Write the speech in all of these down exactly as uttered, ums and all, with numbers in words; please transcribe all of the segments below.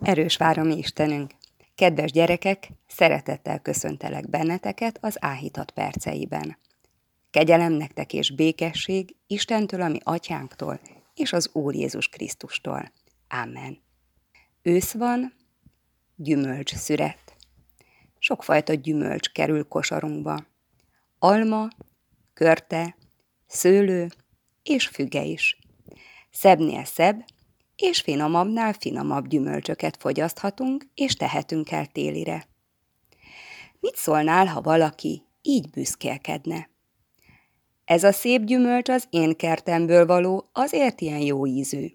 Erős váromi Istenünk! Kedves gyerekek, szeretettel köszöntelek benneteket az Áhítat perceiben. Kegyelem nektek és békesség Istentől, ami Atyánktól, és az Úr Jézus Krisztustól. Ámen. Ősz van, gyümölcs szüret. Sokfajta gyümölcs kerül kosarunkba. Alma, körte, szőlő és füge is. Szebbnél szebb, és finomabbnál finomabb gyümölcsöket fogyaszthatunk, és tehetünk el télire. Mit szólnál, ha valaki így büszkélkedne? Ez a szép gyümölcs az én kertemből való, azért ilyen jó ízű.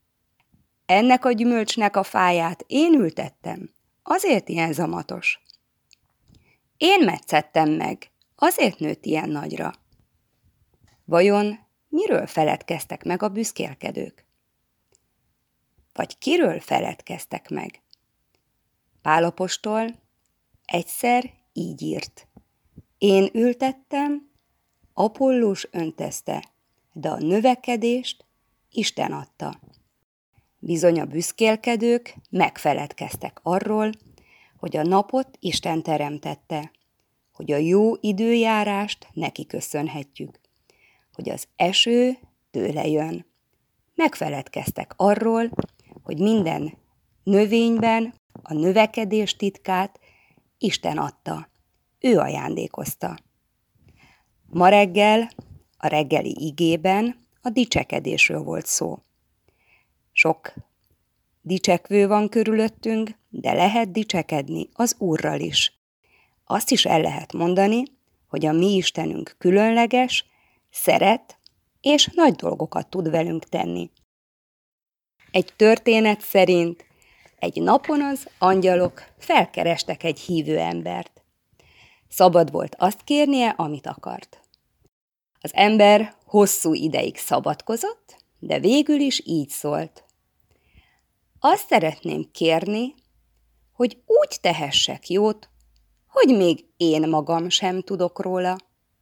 Ennek a gyümölcsnek a fáját én ültettem, azért ilyen zamatos. Én metszettem meg, azért nőtt ilyen nagyra. Vajon miről feledkeztek meg a büszkélkedők? Vagy kiről feledkeztek meg? Pál apostol egyszer így írt: Én ültettem, Apollós öntözte, de a növekedést Isten adta. Bizony a büszkélkedők megfeledkeztek arról, hogy a napot Isten teremtette, hogy a jó időjárást neki köszönhetjük, hogy az eső tőle jön. Megfeledkeztek arról, hogy minden növényben a növekedés titkát Isten adta, ő ajándékozta. Ma reggel a reggeli igében a dicsekedésről volt szó. Sok dicsekvő van körülöttünk, de lehet dicsekedni az Úrral is. Azt is el lehet mondani, hogy a mi Istenünk különleges, szeret és nagy dolgokat tud velünk tenni. Egy történet szerint egy napon az angyalok felkerestek egy hívő embert. Szabad volt azt kérnie, amit akart. Az ember hosszú ideig szabadkozott, de végül is így szólt: Azt szeretném kérni, hogy úgy tehessek jót, hogy még én magam sem tudok róla.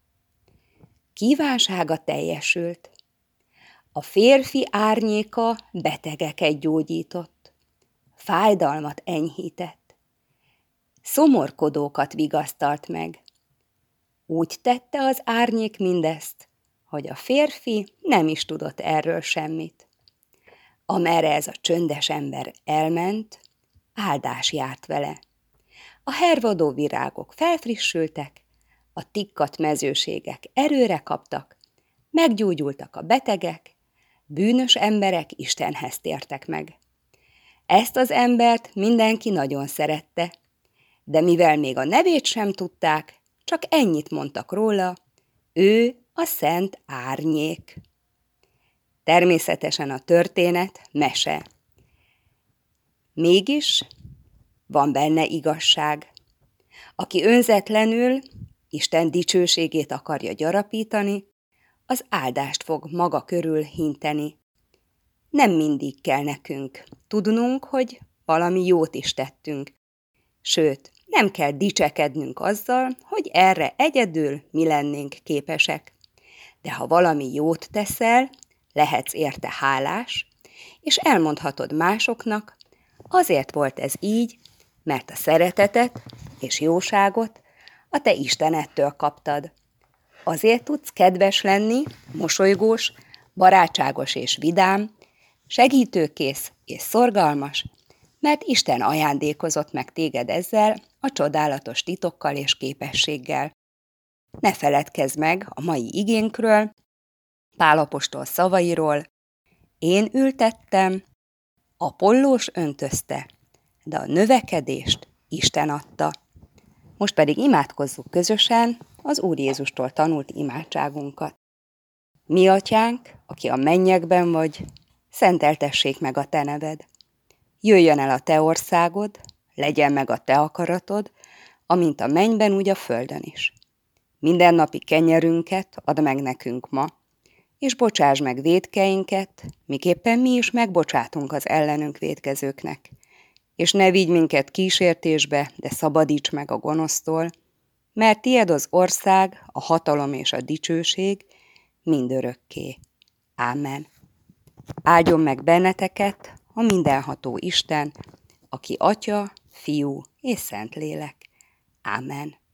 Kívánsága teljesült. A férfi árnyéka betegeket gyógyított, fájdalmat enyhített, szomorkodókat vigasztalt meg. Úgy tette az árnyék mindezt, hogy a férfi nem is tudott erről semmit. Amerre ez a csöndes ember elment, áldás járt vele. A hervadó virágok felfrissültek, a tikkat mezőségek erőre kaptak, meggyógyultak a betegek, bűnös emberek Istenhez tértek meg. Ezt az embert mindenki nagyon szerette, de mivel még a nevét sem tudták, csak ennyit mondtak róla: ő a Szent Árnyék. Természetesen a történet mese. Mégis van benne igazság. Aki önzetlenül Isten dicsőségét akarja gyarapítani, az áldást fog maga körül hinteni. Nem mindig kell nekünk tudnunk, hogy valami jót is tettünk. Sőt, nem kell dicsekednünk azzal, hogy erre egyedül mi lennénk képesek. De ha valami jót teszel, lehetsz érte hálás, és elmondhatod másoknak: azért volt ez így, mert a szeretetet és jóságot a te Istenettől kaptad. Azért tudsz kedves lenni, mosolygós, barátságos és vidám, segítőkész és szorgalmas, mert Isten ajándékozott meg téged ezzel a csodálatos titokkal és képességgel. Ne feledkezz meg a mai igénkről, Pál apostol szavairól: Én ültettem, Apollós öntözte, de a növekedést Isten adta. Most pedig imádkozzuk közösen az Úr Jézustól tanult imádságunkat. Mi atyánk, aki a mennyekben vagy, szenteltessék meg a te neved. Jöjjön el a te országod, legyen meg a te akaratod, amint a mennyben, úgy a földön is. Mindennapi kenyerünket add meg nekünk ma, és bocsáss meg vétkeinket, miképpen mi is megbocsátunk az ellenünk vétkezőknek. És ne vigy minket kísértésbe, de szabadíts meg a gonosztól, mert tied az ország, a hatalom és a dicsőség mindörökké. Ámen. Áldjon meg benneteket a mindenható Isten, aki Atya, Fiú és Szentlélek. Ámen.